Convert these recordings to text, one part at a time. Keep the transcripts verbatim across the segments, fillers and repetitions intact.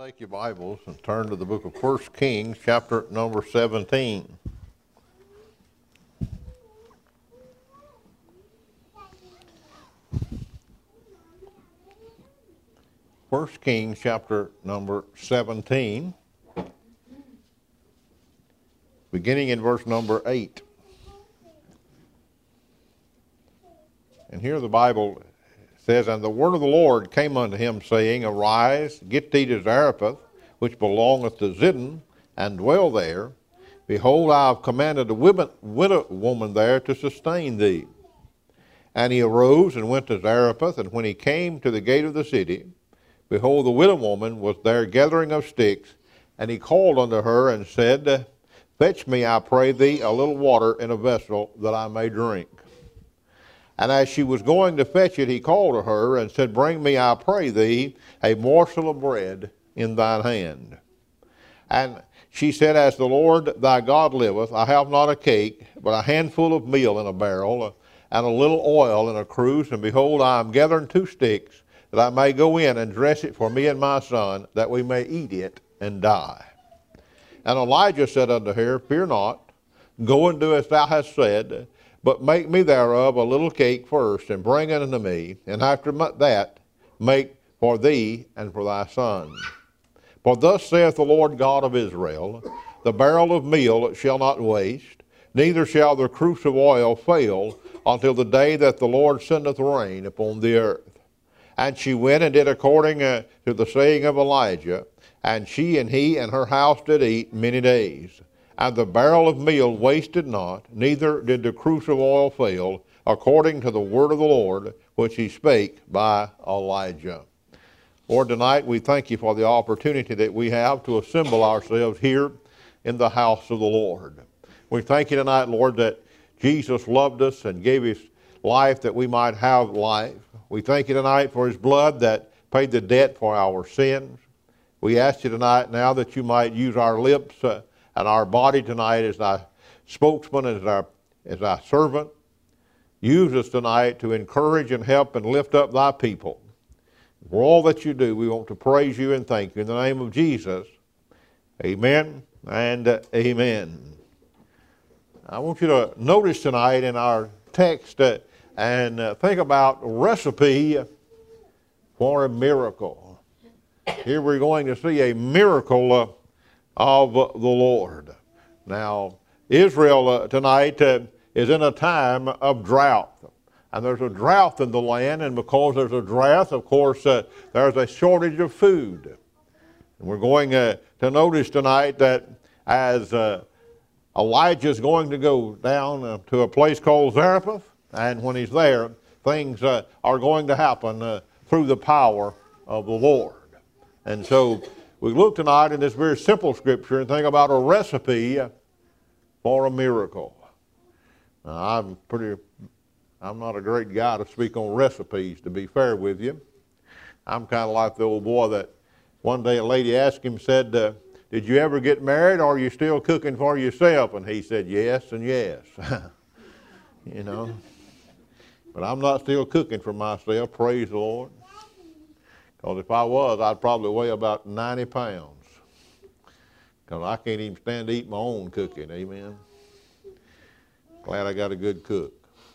Take your Bibles and turn to the book of First Kings, chapter number seventeen. First Kings, chapter number seventeen, beginning in verse number eight. And here the Bible says, And the word of the Lord came unto him, saying, Arise, get thee to Zarephath, which belongeth to Zidon, and dwell there. Behold, I have commanded a widow woman there to sustain thee. And he arose and went to Zarephath, and when he came to the gate of the city, behold, the widow woman was there gathering of sticks, and he called unto her and said, Fetch me, I pray thee, a little water in a vessel, that I may drink. And as she was going to fetch it, he called to her and said, Bring me, I pray thee, a morsel of bread in thine hand. And she said, As the Lord thy God liveth, I have not a cake, but a handful of meal in a barrel, and a little oil in a cruse. And behold, I am gathering two sticks, that I may go in and dress it for me and my son, that we may eat it and die. And Elijah said unto her, Fear not, go and do as thou hast said, but make me thereof a little cake first, and bring it unto me, and after that make for thee and for thy son. For thus saith the Lord God of Israel, The barrel of meal shall not waste, neither shall the cruse of oil fail, until the day that the Lord sendeth rain upon the earth. And she went and did according uh, to the saying of Elijah, and she and he and her house did eat many days. And the barrel of meal wasted not, neither did the cruse of oil fail, according to the word of the Lord, which he spake by Elijah. Lord, tonight we thank you for the opportunity that we have to assemble ourselves here in the house of the Lord. We thank you tonight, Lord, that Jesus loved us and gave his life that we might have life. We thank you tonight for his blood that paid the debt for our sins. We ask you tonight now that you might use our lips uh, and our body tonight as thy spokesman, as our, as thy servant. Use us tonight to encourage and help and lift up thy people. For all that you do, we want to praise you and thank you. In the name of Jesus, amen and uh, amen. I want you to notice tonight in our text uh, and uh, think about recipe for a miracle. Here we're going to see a miracle uh, of the Lord. Now, Israel uh, tonight uh, is in a time of drought. And there's a drought in the land, and because there's a drought, of course, uh, there's a shortage of food. And we're going uh, to notice tonight that as uh, Elijah's going to go down uh, to a place called Zarephath, and when he's there, things uh, are going to happen uh, through the power of the Lord. And so we look tonight in this very simple scripture and think about a recipe for a miracle. Now, I'm pretty, I'm not a great guy to speak on recipes, to be fair with you. I'm kind of like the old boy that one day a lady asked him, said, uh, did you ever get married, or are you still cooking for yourself? And he said, yes and yes. You know. But I'm not still cooking for myself, praise the Lord. Because if I was, I'd probably weigh about ninety pounds. Because I can't even stand to eat my own cooking, amen. Glad I got a good cook.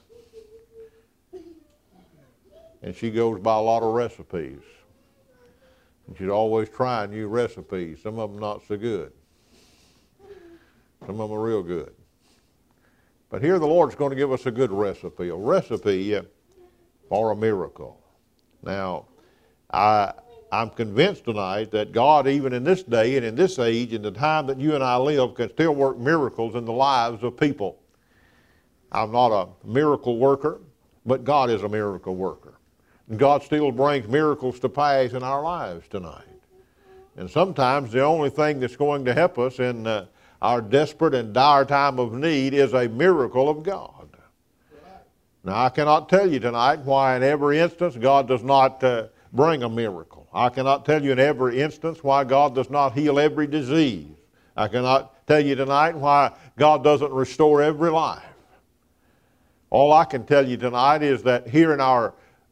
And she goes by a lot of recipes. And she's always trying new recipes. Some of them not so good. Some of them are real good. But here the Lord's going to give us a good recipe, a recipe for a miracle. Now, I, I'm convinced tonight that God, even in this day and in this age, in the time that you and I live, can still work miracles in the lives of people. I'm not a miracle worker, but God is a miracle worker. And God still brings miracles to pass in our lives tonight. And sometimes the only thing that's going to help us in uh, our desperate and dire time of need is a miracle of God. Now, I cannot tell you tonight why in every instance God does not uh, bring a miracle. I cannot tell you in every instance why God does not heal every disease. I cannot tell you tonight why God doesn't restore every life. All I can tell you tonight is that here in our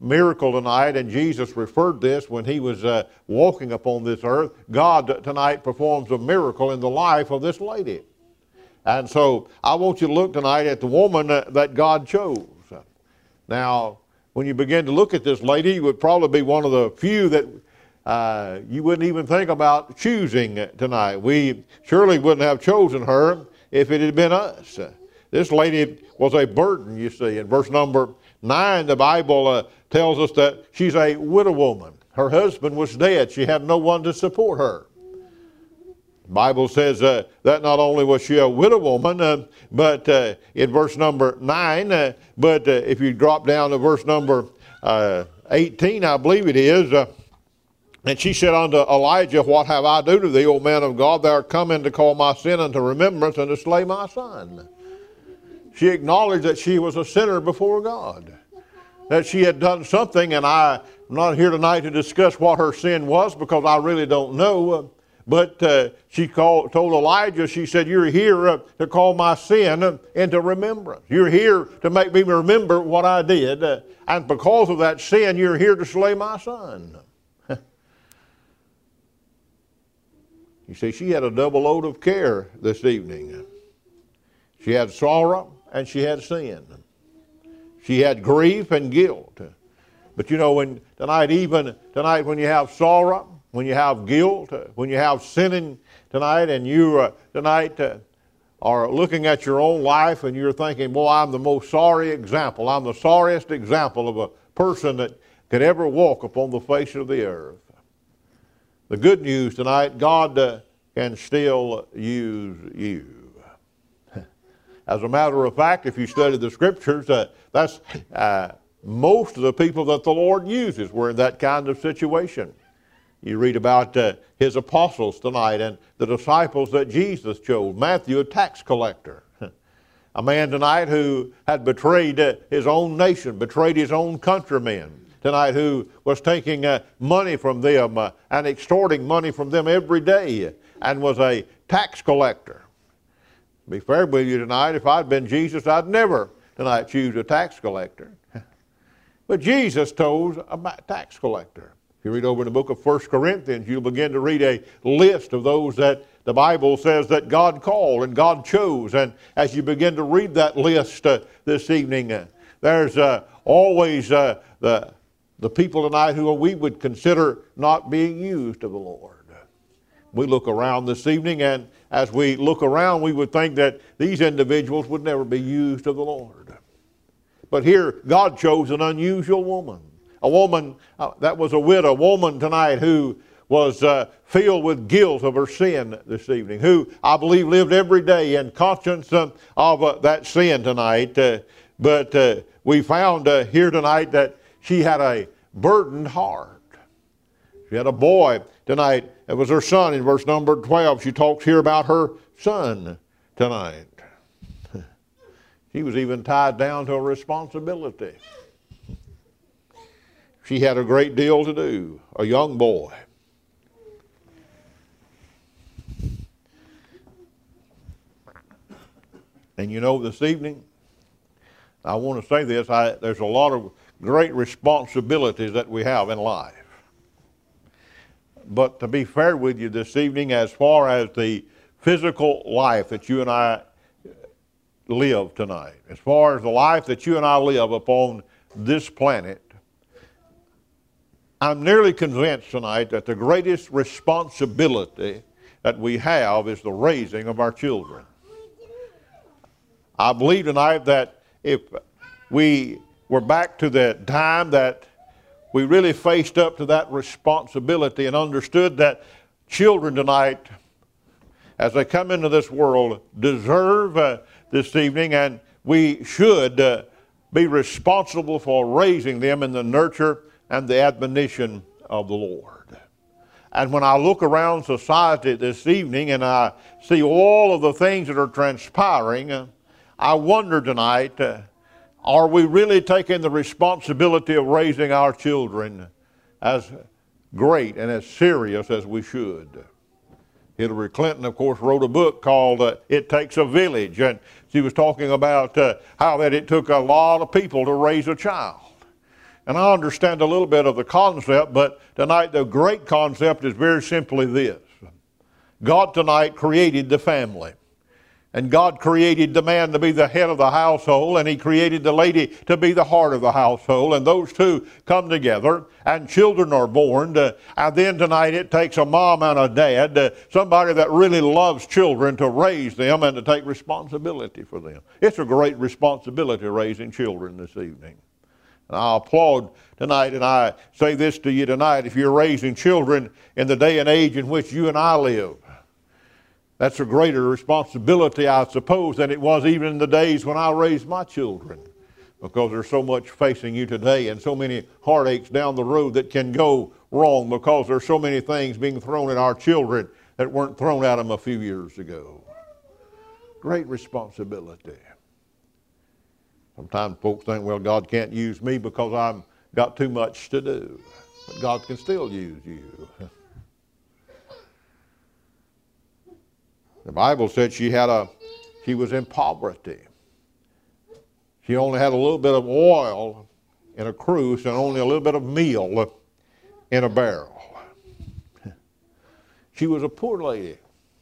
miracle tonight, and Jesus referred this when he was uh, walking upon this earth. God tonight performs a miracle in the life of this lady. And so I want you to look tonight at the woman that God chose. Now, when you begin to look at this lady, you would probably be one of the few that uh, you wouldn't even think about choosing tonight. We surely wouldn't have chosen her if it had been us. This lady was a burden, you see. In verse number nine, the Bible uh, tells us that she's a widow woman. Her husband was dead. She had no one to support her. The Bible says uh, that not only was she a widow woman, uh, but uh, in verse number nine, uh, but uh, if you drop down to verse number uh, eighteen, I believe it is, uh, and she said unto Elijah, what have I do to thee, O man of God? Thou art come in to call my sin unto remembrance and to slay my son. She acknowledged that she was a sinner before God, that she had done something, and I, I'm not here tonight to discuss what her sin was because I really don't know. Uh, But uh, she called, told Elijah, she said, you're here uh, to call my sin uh, into remembrance. You're here to make me remember what I did. Uh, and because of that sin, you're here to slay my son. You see, she had a double load of care this evening. She had sorrow and she had sin. She had grief and guilt. But you know, when tonight, even tonight when you have sorrow, when you have guilt, uh, when you have sinning tonight, and you uh, tonight uh, are looking at your own life and you're thinking, boy, I'm the most sorry example. I'm the sorriest example of a person that could ever walk upon the face of the earth. The good news tonight, God uh, can still use you. As a matter of fact, if you study the Scriptures, uh, that's uh, most of the people that the Lord uses were in that kind of situation. You read about uh, his apostles tonight and the disciples that Jesus chose. Matthew, a tax collector. A man tonight who had betrayed uh, his own nation, betrayed his own countrymen. Tonight who was taking uh, money from them uh, and extorting money from them every day and was a tax collector. To be fair with you tonight, if I'd been Jesus, I'd never tonight choose a tax collector. But Jesus chose a tax collector. If you read over in the book of First Corinthians, you'll begin to read a list of those that the Bible says that God called and God chose. And as you begin to read that list uh, this evening, uh, there's uh, always uh, the, the people tonight who we would consider not being used of the Lord. We look around this evening, and as we look around, we would think that these individuals would never be used of the Lord. But here, God chose an unusual woman. A woman uh, that was a widow, a woman tonight who was uh, filled with guilt of her sin this evening, who I believe lived every day in conscience uh, of uh, that sin tonight. Uh, but uh, we found uh, here tonight that she had a burdened heart. She had a boy tonight. It was her son in verse number twelve. She talks here about her son tonight. She was even tied down to a responsibility. She had a great deal to do, a young boy. And you know, this evening, I want to say this, I, there's a lot of great responsibilities that we have in life. But to be fair with you this evening, as far as the physical life that you and I live tonight, as far as the life that you and I live upon this planet, I'm nearly convinced tonight that the greatest responsibility that we have is the raising of our children. I believe tonight that if we were back to the time that we really faced up to that responsibility and understood that children tonight, as they come into this world, deserve uh, this evening, and we should uh, be responsible for raising them in the nurture and the admonition of the Lord. And when I look around society this evening and I see all of the things that are transpiring, uh, I wonder tonight, uh, are we really taking the responsibility of raising our children as great and as serious as we should? Hillary Clinton, of course, wrote a book called uh, It Takes a Village, and she was talking about uh, how that it took a lot of people to raise a child. And I understand a little bit of the concept, but tonight the great concept is very simply this. God tonight created the family. And God created the man to be the head of the household, and He created the lady to be the heart of the household. And those two come together, and children are born. To, and then tonight it takes a mom and a dad, uh, somebody that really loves children, to raise them and to take responsibility for them. It's a great responsibility raising children this evening. And I applaud tonight, and I say this to you tonight, if you're raising children in the day and age in which you and I live, that's a greater responsibility, I suppose, than it was even in the days when I raised my children. Because there's so much facing you today and so many heartaches down the road that can go wrong because there's so many things being thrown at our children that weren't thrown at them a few years ago. Great responsibility. Sometimes folks think, well, God can't use me because I've got too much to do. But God can still use you. The Bible said she had a, she was in poverty. She only had a little bit of oil in a cruse and only a little bit of meal in a barrel. She was a poor lady.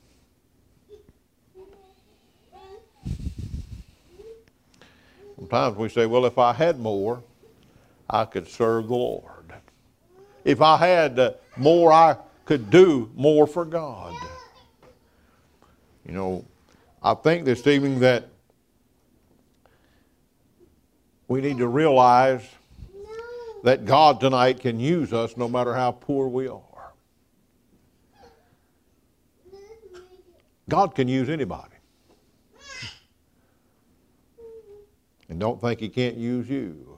Sometimes we say, well, if I had more, I could serve the Lord. If I had uh, more, I could do more for God. You know, I think this evening that we need to realize that God tonight can use us no matter how poor we are. God can use anybody. And don't think He can't use you.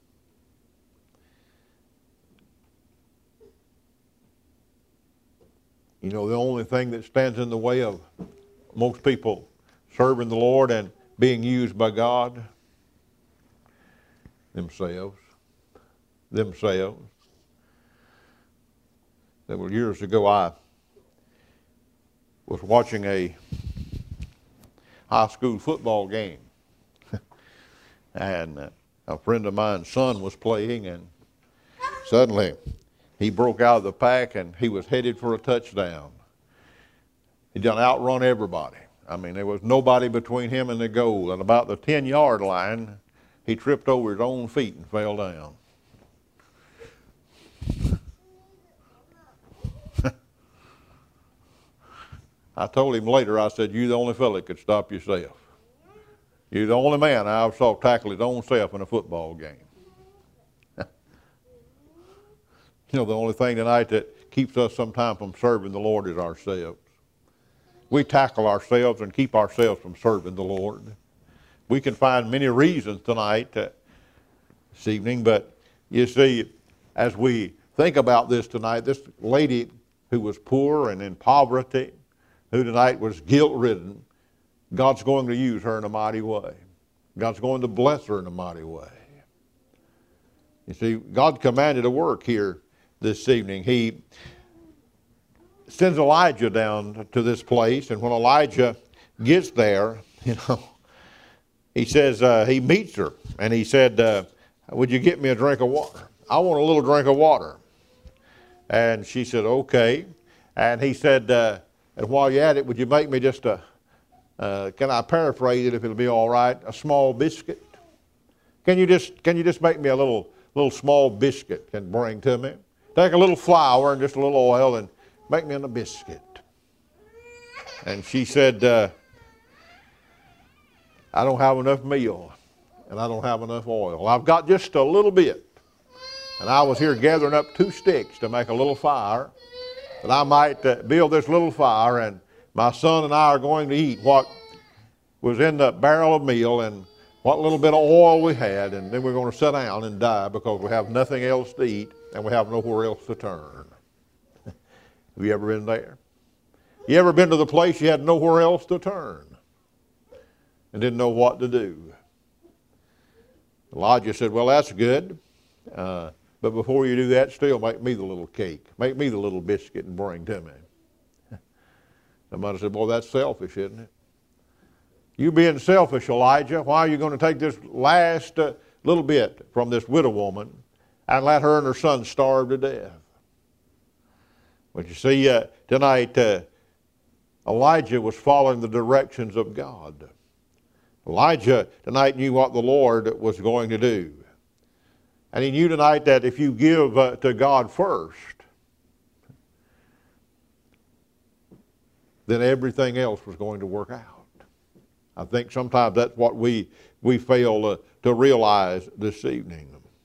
You know, the only thing that stands in the way of most people serving the Lord and being used by God, themselves, themselves. Several years ago, I was watching a high school football game, and uh, a friend of mine's son was playing, and suddenly he broke out of the pack, and he was headed for a touchdown. He done outrun everybody. I mean, there was nobody between him and the goal. And about the ten-yard line, he tripped over his own feet and fell down. I told him later, I said, you're the only fellow that could stop yourself. You're the only man I ever saw tackle his own self in a football game. You know, the only thing tonight that keeps us sometimes from serving the Lord is ourselves. We tackle ourselves and keep ourselves from serving the Lord. We can find many reasons tonight, uh, this evening, but you see, as we think about this tonight, this lady who was poor and in poverty, who tonight was guilt-ridden, God's going to use her in a mighty way. God's going to bless her in a mighty way. You see, God commanded a work here this evening. He sends Elijah down to this place, and when Elijah gets there, you know, he says, uh, he meets her, and he said, uh, would you get me a drink of water? I want a little drink of water. And she said, okay. And he said, uh, and while you're at it, would you make me just a, uh, can I paraphrase it if it'll be all right, a small biscuit? Can you just, can you just make me a little, little small biscuit and bring to me? Take a little flour and just a little oil and make me a biscuit. And she said, uh, I don't have enough meal and I don't have enough oil. I've got just a little bit. And I was here gathering up two sticks to make a little fire, that I might uh, build this little fire, and my son and I are going to eat what was in the barrel of meal and what little bit of oil we had, and then we're going to sit down and die because we have nothing else to eat and we have nowhere else to turn. Have you ever been there? You ever been to the place you had nowhere else to turn and didn't know what to do? Elijah said, well, that's good. Uh, but before you do that, still make me the little cake. Make me the little biscuit and bring to me. Somebody said, well, that's selfish, isn't it? You being selfish, Elijah, why are you going to take this last uh, little bit from this widow woman and let her and her son starve to death. But you see, uh, tonight, uh, Elijah was following the directions of God. Elijah tonight knew what the Lord was going to do. And he knew tonight that if you give uh, to God first, then everything else was going to work out. I think sometimes that's what we, we fail uh, to realize this evening.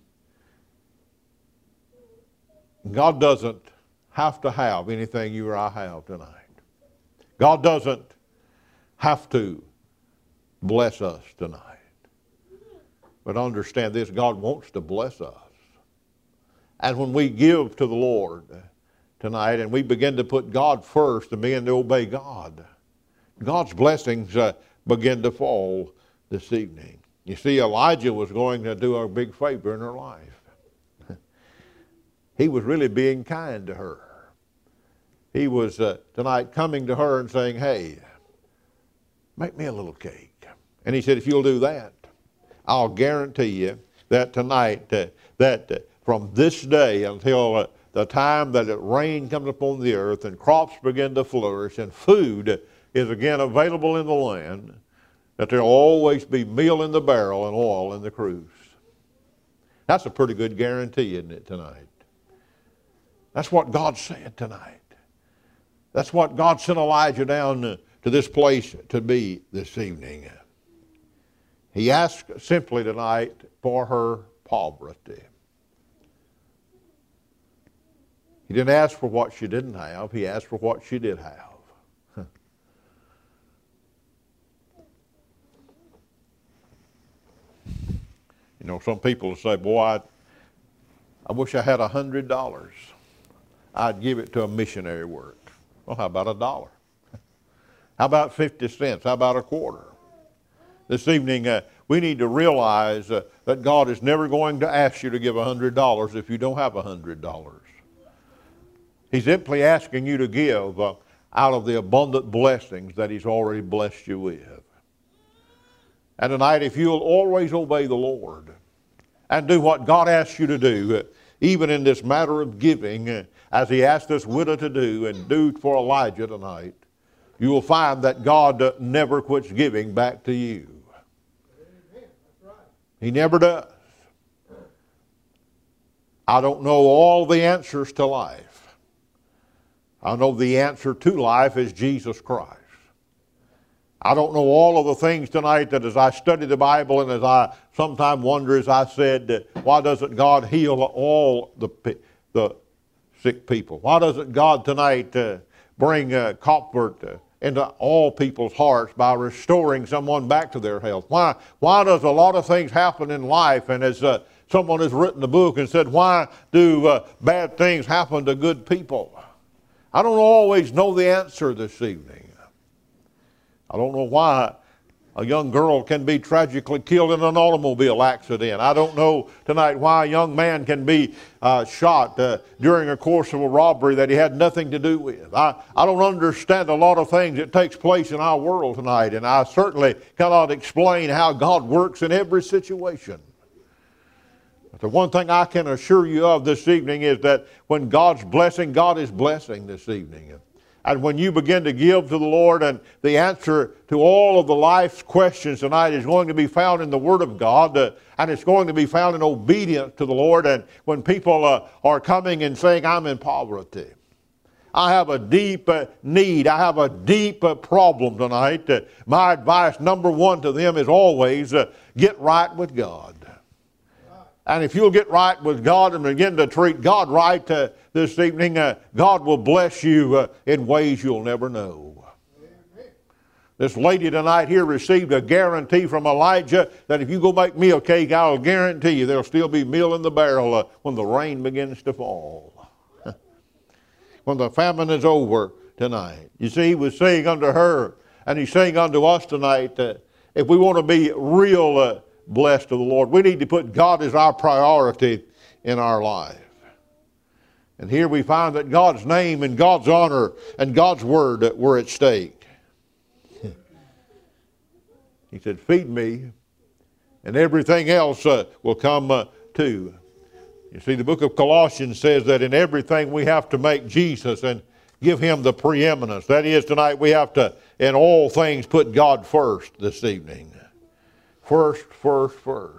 God doesn't have to have anything you or I have tonight. God doesn't have to bless us tonight. But understand this, God wants to bless us. And when we give to the Lord tonight and we begin to put God first and begin to obey God, God's blessings uh, begin to fall this evening. You see, Elijah was going to do her a big favor in her life. He was really being kind to her. He was uh, tonight coming to her and saying, hey, make me a little cake. And he said, if you'll do that, I'll guarantee you that tonight, uh, that uh, from this day until uh, the time that it rain comes upon the earth and crops begin to flourish and food is again available in the land, that there'll always be meal in the barrel and oil in the cruse. That's a pretty good guarantee, isn't it, tonight? That's what God said tonight. That's what God sent Elijah down to this place to be this evening. He asked simply tonight for her poverty. He didn't ask for what she didn't have. He asked for what she did have. You know, some people say, boy, I, I wish I had a hundred dollars. I'd give it to a missionary work. Well, how about a dollar? How about fifty cents? How about a quarter? This evening, uh, we need to realize uh, that God is never going to ask you to give a hundred dollars if you don't have a hundred dollars. He's simply asking you to give uh, out of the abundant blessings that He's already blessed you with. And tonight, if you'll always obey the Lord and do what God asks you to do, uh, even in this matter of giving, uh, as He asked this widow to do and do for Elijah tonight, you will find that God uh, never quits giving back to you. He never does. I don't know all the answers to life. I know the answer to life is Jesus Christ. I don't know all of the things tonight that as I study the Bible and as I sometimes wonder, as I said, why doesn't God heal all the, the sick people? Why doesn't God tonight uh, bring uh, comfort uh, into all people's hearts by restoring someone back to their health? Why, why does a lot of things happen in life? And as uh, someone has written a book and said, why do uh, bad things happen to good people? I don't always know the answer this evening. I don't know why a young girl can be tragically killed in an automobile accident. I don't know tonight why a young man can be uh, shot uh, during a course of a robbery that he had nothing to do with. I, I don't understand a lot of things that takes place in our world tonight, and I certainly cannot explain how God works in every situation. But the one thing I can assure you of this evening is that when God's blessing, God is blessing this evening. And when you begin to give to the Lord, and the answer to all of the life's questions tonight is going to be found in the Word of God, uh, and it's going to be found in obedience to the Lord. And when people uh, are coming and saying, I'm in poverty, I have a deep uh, need, I have a deep uh, problem tonight, uh, my advice number one to them is always uh, get right with God. And if you'll get right with God and begin to treat God right uh, this evening, uh, God will bless you uh, in ways you'll never know. Amen. This lady tonight here received a guarantee from Elijah that if you go make me a cake, I'll guarantee you there'll still be meal in the barrel uh, when the rain begins to fall. When the famine is over tonight. You see, he was saying unto her, and he's saying unto us tonight, uh, if we want to be real uh, blessed of the Lord, we need to put God as our priority in our life. And here we find that God's name and God's honor and God's word were at stake. He said, feed me and everything else uh, will come uh, too. You see, the book of Colossians says that in everything we have to make Jesus and give him the preeminence. That is, tonight we have to, in all things, put God first this evening. First, first, first.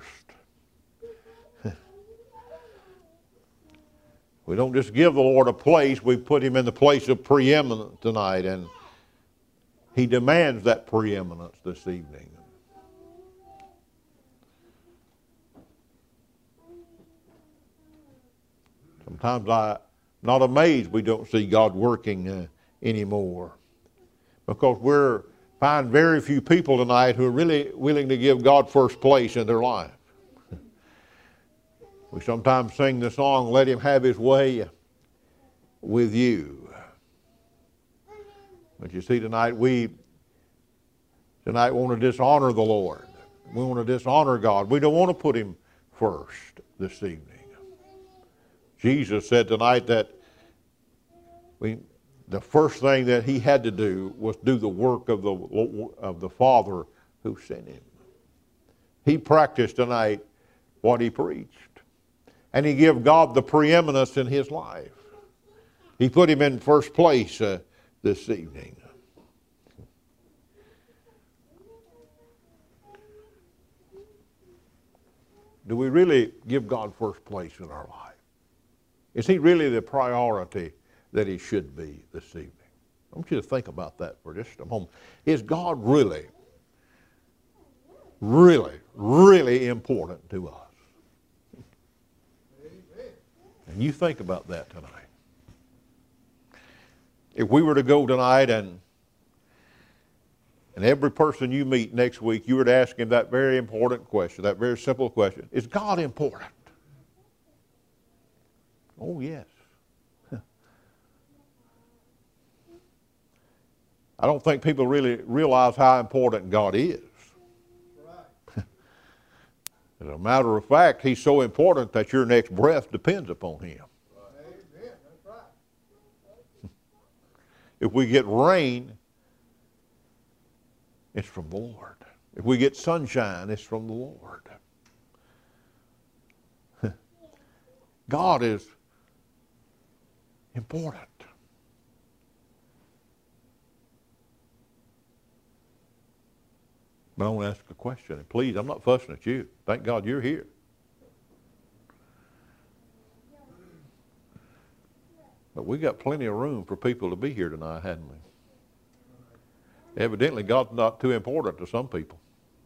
We don't just give the Lord a place, we put him in the place of preeminence tonight, and he demands that preeminence this evening. Sometimes I'm not amazed we don't see God working uh, anymore, because we're find very few people tonight who are really willing to give God first place in their life. We sometimes sing the song, "Let him have his way with you." But you see, tonight we tonight want to dishonor the Lord. We want to dishonor God. We don't want to put him first this evening. Jesus said tonight that we, the first thing that he had to do was do the work of the, of the Father who sent him. He practiced tonight what he preached. And he gave God the preeminence in his life. He put him in first place uh, this evening. Do we really give God first place in our life? Is he really the priority that he should be this evening? I want you to think about that for just a moment. Is God really, really, really important to us? And you think about that tonight. If we were to go tonight and and every person you meet next week, you were to ask him that very important question, that very simple question, is God important? Oh, yes. I don't think people really realize how important God is. As a matter of fact, he's so important that your next breath depends upon him. Amen. That's right. If we get rain, it's from the Lord. If we get sunshine, it's from the Lord. God is important. But I want to ask a question. And please, I'm not fussing at you. Thank God you're here. But we got plenty of room for people to be here tonight, hadn't we? Evidently, God's not too important to some people.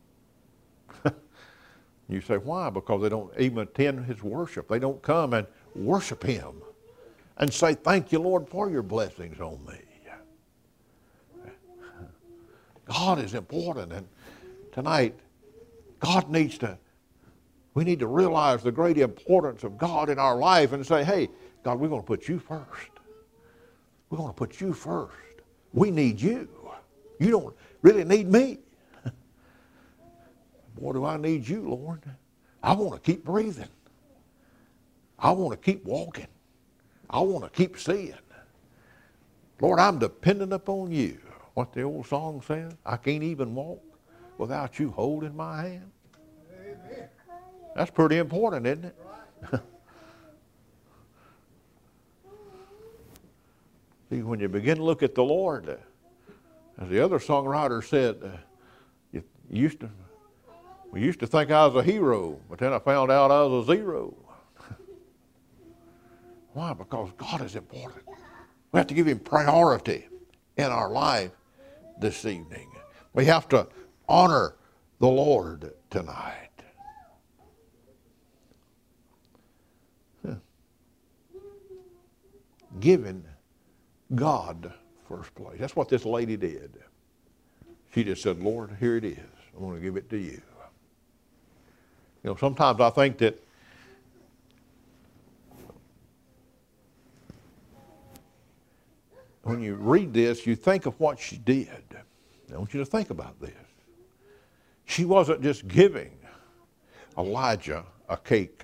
You say, why? Because they don't even attend his worship. They don't come and worship him and say, thank you, Lord, for your blessings on me. God is important, and tonight, God needs to, we need to realize the great importance of God in our life and say, hey, God, we're going to put you first. We're going to put you first. We need you. You don't really need me. Boy, do I need you, Lord. I want to keep breathing. I want to keep walking. I want to keep seeing. Lord, I'm dependent upon you. What the old song says, I can't even walk without you holding my hand. Amen. That's pretty important, isn't it? See, when you begin to look at the Lord, uh, as the other songwriter said, uh, you, you used to, we used to think I was a hero, but then I found out I was a zero. Why? Because God is important. We have to give him priority in our life this evening. We have to honor the Lord tonight. Huh. Giving God first place. That's what this lady did. She just said, Lord, here it is. I'm going to give it to you. You know, sometimes I think that when you read this, you think of what she did. I want you to think about this. She wasn't just giving Elijah a cake.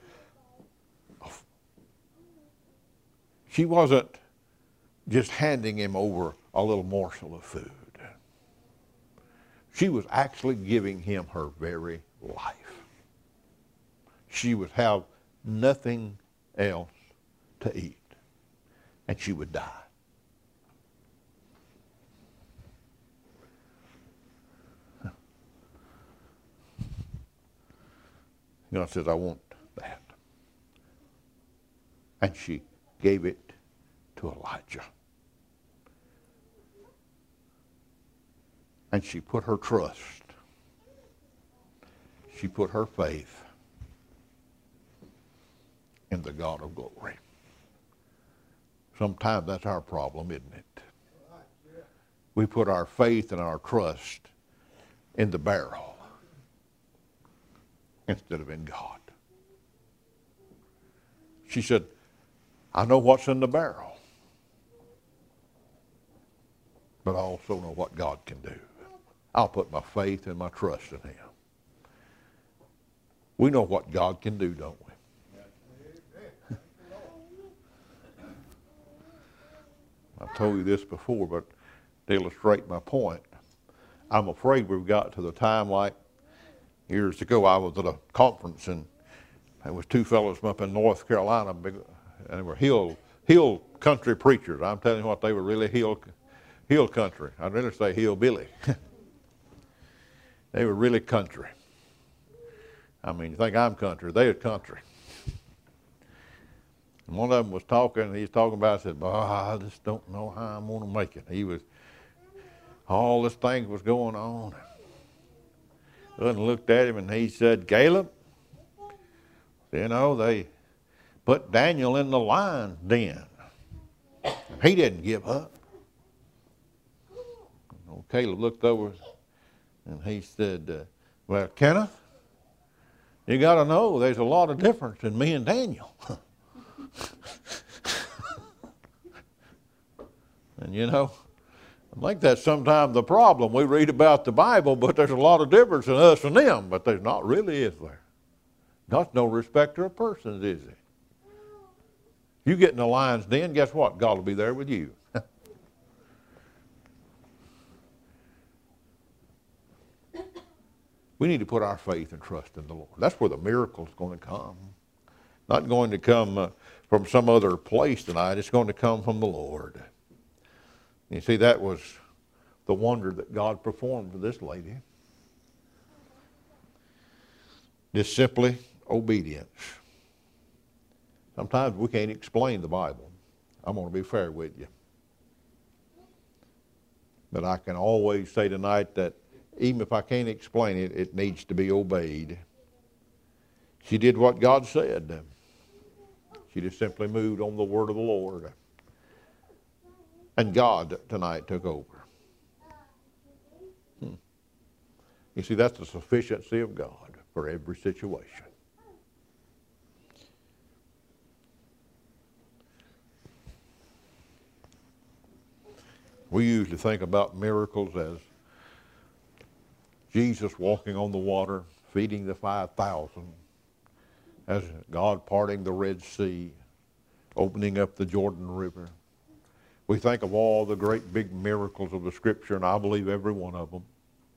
She wasn't just handing him over a little morsel of food. She was actually giving him her very life. She would have nothing else to eat, and she would die. God says, I want that. And she gave it to Elijah. And she put her trust, she put her faith in the God of glory. Sometimes that's our problem, isn't it? We put our faith and our trust in the barrel instead of in God. She said, I know what's in the barrel, but I also know what God can do. I'll put my faith and my trust in Him. We know what God can do, don't we? I've told you this before, but to illustrate my point, I'm afraid we've got to the time like years ago. I was at a conference, and there was two fellows from up in North Carolina, big, and they were hill hill country preachers. I'm telling you what, they were really hill hill country. I'd rather say hillbilly. They were really country. I mean, you think I'm country? They are country. And one of them was talking, and he was talking about, I said, "Boy, I just don't know how I'm going to make it." He was, all this thing was going on. And looked at him and he said, "Caleb, you know, they put Daniel in the lion's den. He didn't give up." Well, Caleb looked over and he said, uh, "Well, Kenneth, you got to know there's a lot of difference in me and Daniel." And you know, I think that's sometimes the problem. We read about the Bible, but there's a lot of difference in us and them, but there's not really, is there? God's no respecter of persons, is He? You get in the lion's den, guess what? God will be there with you. We need to put our faith and trust in the Lord. That's where the miracle's going to come. Not going to come uh, from some other place tonight. It's going to come from the Lord. You see, that was the wonder that God performed for this lady. Just simply obedience. Sometimes we can't explain the Bible. I'm going to be fair with you. But I can always say tonight that even if I can't explain it, it needs to be obeyed. She did what God said. She just simply moved on the word of the Lord. And God tonight took over. Hmm. You see, that's the sufficiency of God for every situation. We usually think about miracles as Jesus walking on the water, feeding the five thousand, as God parting the Red Sea, opening up the Jordan River. We think of all the great big miracles of the Scripture, and I believe every one of them.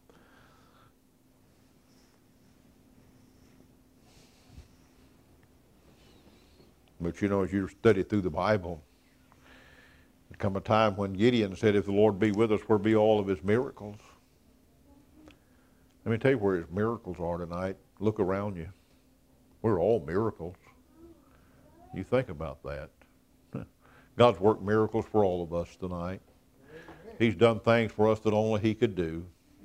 But you know, as you study through the Bible, there come a time when Gideon said, "If the Lord be with us, where be all of His miracles?" Let me tell you where His miracles are tonight. Look around you. We're all miracles. You think about that. God's worked miracles for all of us tonight. He's done things for us that only He could do.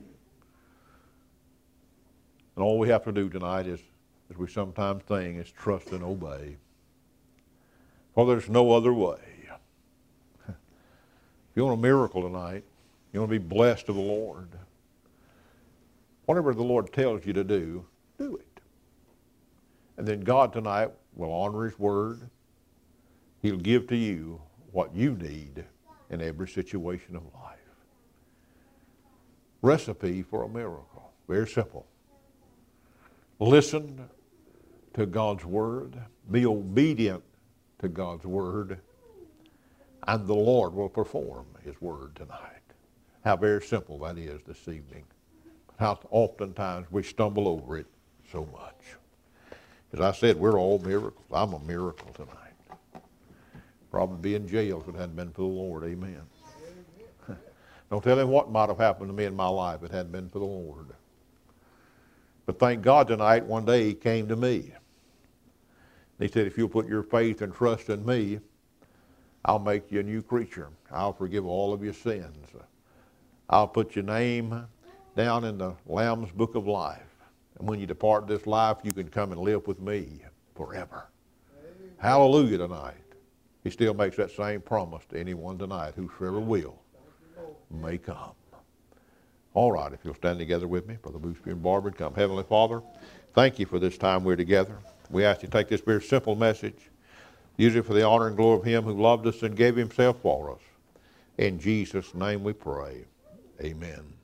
And all we have to do tonight is, as we sometimes think, is trust and obey. For there's no other way. If you want a miracle tonight, you want to be blessed of the Lord, whatever the Lord tells you to do, do it. And then God tonight will honor His word. He'll give to you what you need in every situation of life. Recipe for a miracle. Very simple. Listen to God's word. Be obedient to God's word. And the Lord will perform His word tonight. How very simple that is this evening. How oftentimes we stumble over it so much. As I said, we're all miracles. I'm a miracle tonight. Probably be in jail if it hadn't been for the Lord. Amen. Don't tell him what might have happened to me in my life if it hadn't been for the Lord. But thank God tonight, one day he came to me. He said, if you'll put your faith and trust in me, I'll make you a new creature. I'll forgive all of your sins. I'll put your name down in the Lamb's Book of Life. And when you depart this life, you can come and live with me forever. Amen. Hallelujah tonight. He still makes that same promise to anyone tonight, whosoever will may come. All right, if you'll stand together with me, Brother Boothby and Barbara, come. Heavenly Father, thank you for this time we're together. We ask you to take this very simple message, use it for the honor and glory of him who loved us and gave himself for us. In Jesus' name we pray. Amen.